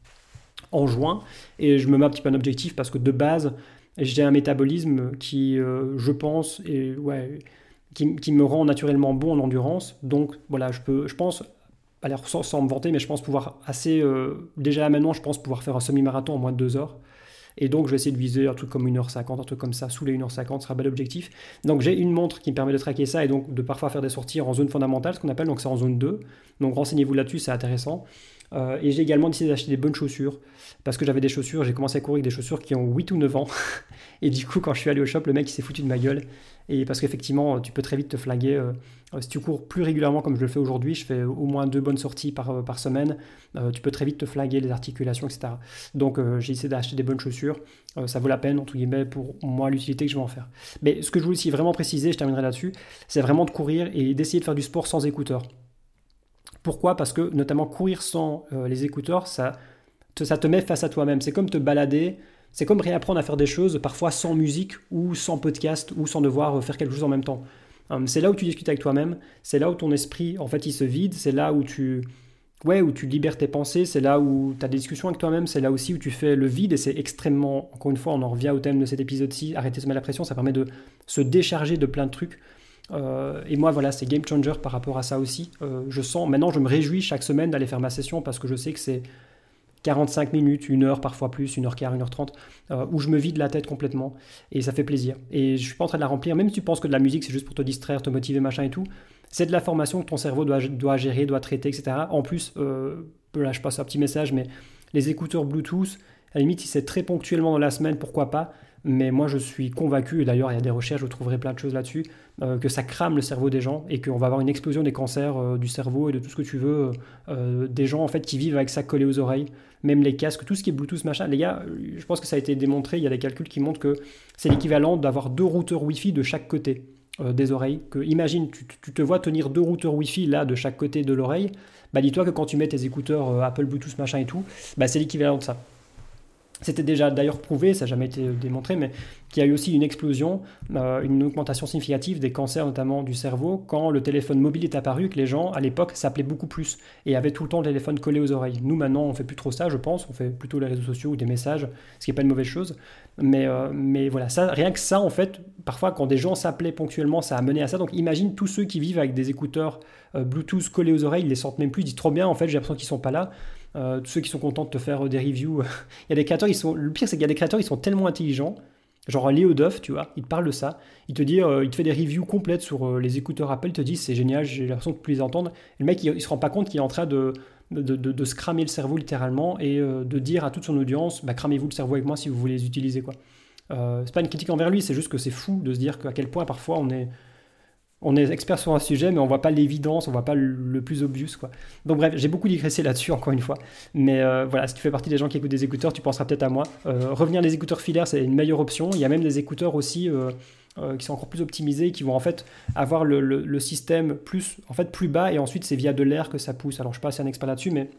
en juin et je me mets un petit peu un objectif parce que de base, j'ai un métabolisme qui, euh, je pense, et ouais, qui, qui me rend naturellement bon en endurance. Donc voilà, je peux, je pense, alors sans, sans me vanter, mais je pense pouvoir assez, euh, déjà là maintenant, je pense pouvoir faire un semi-marathon en moins de deux heures. Et donc, je vais essayer de viser un truc comme une heure cinquante, un truc comme ça, sous les une heure cinquante, ce sera un bel objectif. Donc, j'ai une montre qui me permet de traquer ça et donc de parfois faire des sorties en zone fondamentale, ce qu'on appelle, donc c'est en zone deux. Donc, renseignez-vous là-dessus, c'est intéressant. Euh, et j'ai également décidé d'acheter des bonnes chaussures parce que j'avais des chaussures, j'ai commencé à courir avec des chaussures qui ont huit ou neuf ans. Et du coup, quand je suis allé au shop, le mec il s'est foutu de ma gueule. Et parce qu'effectivement, tu peux très vite te flinguer. Euh, si tu cours plus régulièrement comme je le fais aujourd'hui, je fais au moins deux bonnes sorties par, euh, par semaine, euh, tu peux très vite te flinguer les articulations, et cetera. Donc euh, j'ai essayé d'acheter des bonnes chaussures. Euh, ça vaut la peine, entre guillemets, pour moi, l'utilité que je vais en faire. Mais ce que je voulais aussi vraiment préciser, je terminerai là-dessus, c'est vraiment de courir et d'essayer de faire du sport sans écouteurs. Pourquoi? Parce que notamment courir sans euh, les écouteurs, ça te, ça te met face à toi-même. C'est comme te balader, c'est comme réapprendre à faire des choses parfois sans musique ou sans podcast ou sans devoir faire quelque chose en même temps. Hum, C'est là où tu discutes avec toi-même, c'est là où ton esprit en fait il se vide, c'est là où tu, ouais, où tu libères tes pensées, c'est là où tu as des discussions avec toi-même, c'est là aussi où tu fais le vide et c'est extrêmement, encore une fois, on en revient au thème de cet épisode-ci, arrêter de se mettre la pression, ça permet de se décharger de plein de trucs. Euh, et moi, voilà, c'est game changer par rapport à ça aussi. Euh, je sens, maintenant, je me réjouis chaque semaine d'aller faire ma session parce que je sais que c'est quarante-cinq minutes, une heure, parfois plus, une heure quinze, une heure trente, euh, où je me vide la tête complètement et ça fait plaisir. Et je suis pas en train de la remplir, même si tu penses que de la musique c'est juste pour te distraire, te motiver, machin et tout, c'est de l'information que ton cerveau doit, doit gérer, doit traiter, et cetera. En plus, euh, là je passe un petit message, mais les écouteurs Bluetooth, à la limite, si c'est très ponctuellement dans la semaine, pourquoi pas. Mais moi, je suis convaincu, et d'ailleurs, il y a des recherches, vous trouverez plein de choses là-dessus, euh, que ça crame le cerveau des gens et qu'on va avoir une explosion des cancers euh, du cerveau et de tout ce que tu veux. Euh, des gens, en fait, qui vivent avec ça collé aux oreilles, même les casques, tout ce qui est Bluetooth, machin. Les gars, je pense que ça a été démontré, il y a des calculs qui montrent que c'est l'équivalent d'avoir deux routeurs Wi-Fi de chaque côté euh, des oreilles. Que, imagine, tu, tu te vois tenir deux routeurs Wi-Fi là de chaque côté de l'oreille. Bah, dis-toi que quand tu mets tes écouteurs euh, Apple Bluetooth, machin et tout, bah, c'est l'équivalent de ça. C'était déjà d'ailleurs prouvé, ça n'a jamais été démontré, mais qu'il y a eu aussi une explosion, euh, une augmentation significative des cancers, notamment du cerveau, quand le téléphone mobile est apparu, que les gens, à l'époque, s'appelaient beaucoup plus et avaient tout le temps le téléphone collé aux oreilles. Nous, maintenant, on ne fait plus trop ça, je pense, on fait plutôt les réseaux sociaux ou des messages, ce qui n'est pas une mauvaise chose. Mais, euh, mais voilà, ça, rien que ça, en fait, parfois, quand des gens s'appelaient ponctuellement, ça a mené à ça. Donc imagine tous ceux qui vivent avec des écouteurs euh, Bluetooth collés aux oreilles, ils les sentent même plus, ils disent trop bien, en fait, j'ai l'impression qu'ils ne sont pas là. Euh, tous ceux qui sont contents de te faire euh, des reviews. Il y a des créateurs, ils sont... le pire c'est qu'il y a des créateurs, ils sont tellement intelligents, genre Léo Duff, tu vois, il te parle de ça, il te dit, euh, il te fait des reviews complètes sur euh, les écouteurs Apple, il te dit c'est génial, j'ai l'impression de plus les entendre. Et le mec, il, il se rend pas compte qu'il est en train de, de, de, de se cramer le cerveau littéralement et euh, de dire à toute son audience, bah, cramez-vous le cerveau avec moi si vous voulez les utiliser, quoi. Euh, c'est pas une critique envers lui, c'est juste que c'est fou de se dire qu'à quel point parfois on est, on est expert sur un sujet, mais on voit pas l'évidence, on voit pas le, le plus obvious, quoi. Donc bref, j'ai beaucoup digressé là-dessus, encore une fois. Mais euh, voilà, si tu fais partie des gens qui écoutent des écouteurs, tu penseras peut-être à moi. Euh, revenir les écouteurs filaires, c'est une meilleure option. Il y a même des écouteurs aussi euh, euh, qui sont encore plus optimisés, qui vont en fait avoir le, le, le système plus, en fait, plus bas, et ensuite c'est via de l'air que ça pousse. Alors je suis pas assez un expert là-dessus, mais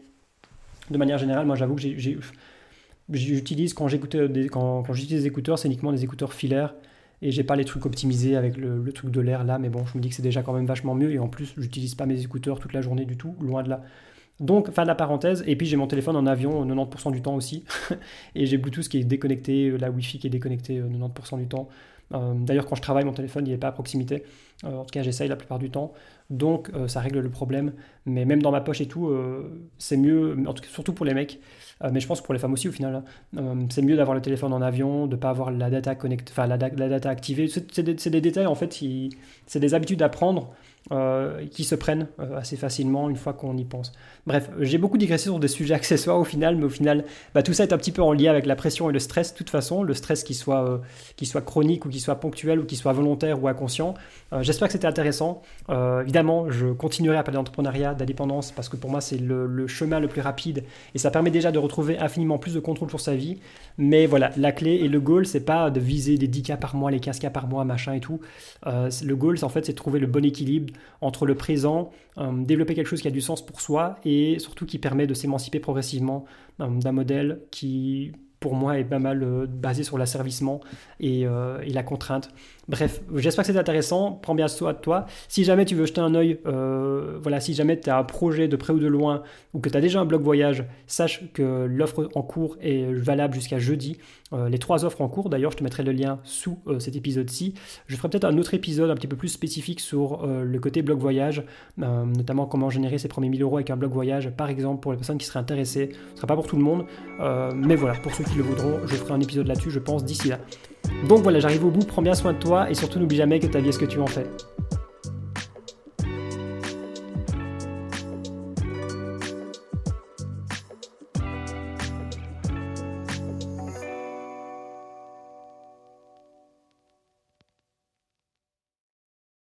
de manière générale, moi j'avoue que j'ai, j'ai, j'utilise, quand, j'écoute des, quand, quand j'utilise des écouteurs, c'est uniquement des écouteurs filaires. Et j'ai pas les trucs optimisés avec le, le truc de l'air là, mais bon, je me dis que c'est déjà quand même vachement mieux. Et en plus, j'utilise pas mes écouteurs toute la journée du tout, loin de là. Donc, fin de la parenthèse. Et puis, j'ai mon téléphone en avion quatre-vingt-dix pour cent du temps aussi. Et j'ai Bluetooth qui est déconnecté, la Wi-Fi qui est déconnectée quatre-vingt-dix pour cent du temps. Euh, d'ailleurs, quand je travaille, mon téléphone, il n'est pas à proximité. Euh, en tout cas, j'essaye la plupart du temps. Donc, euh, ça règle le problème. Mais même dans ma poche et tout, euh, c'est mieux, en tout cas, surtout pour les mecs. Euh, mais je pense que pour les femmes aussi, au final, euh, c'est mieux d'avoir le téléphone en avion, de ne pas avoir la data connectée, enfin la, la data activée. C'est, c'est, des, c'est des détails, en fait, qui, c'est des habitudes à prendre. Euh, qui se prennent euh, assez facilement une fois qu'on y pense. Bref, j'ai beaucoup digressé sur des sujets accessoires au final, mais au final, bah, tout ça est un petit peu en lien avec la pression et le stress de toute façon, le stress qui soit, euh, qui soit chronique ou qui soit ponctuel ou qui soit volontaire ou inconscient. Euh, j'espère que c'était intéressant. Euh, évidemment, je continuerai à parler d'entrepreneuriat, d'indépendance, parce que pour moi, c'est le, le chemin le plus rapide et ça permet déjà de retrouver infiniment plus de contrôle sur sa vie. Mais voilà, la clé et le goal, c'est pas de viser les dix K par mois, les quinze K par mois, machin et tout. Euh, le goal, c'est, en fait, c'est de trouver le bon équilibre entre le présent, euh, développer quelque chose qui a du sens pour soi et surtout qui permet de s'émanciper progressivement euh, d'un modèle qui, pour moi, est pas mal euh, basé sur l'asservissement et, euh, et la contrainte. Bref, j'espère que c'était intéressant. Prends bien soin de toi. Si jamais tu veux jeter un œil, euh, voilà, si jamais tu as un projet de près ou de loin ou que tu as déjà un blog voyage, sache que l'offre en cours est valable jusqu'à jeudi. Euh, les trois offres en cours, d'ailleurs, je te mettrai le lien sous euh, cet épisode-ci. Je ferai peut-être un autre épisode un petit peu plus spécifique sur euh, le côté blog voyage, euh, notamment comment générer ses premiers mille euros avec un blog voyage, par exemple, pour les personnes qui seraient intéressées. Ce ne sera pas pour tout le monde, euh, mais voilà, pour ceux qui le voudront, je ferai un épisode là-dessus, je pense, d'ici là. Donc voilà, j'arrive au bout, prends bien soin de toi et surtout n'oublie jamais que ta vie est ce que tu en fais.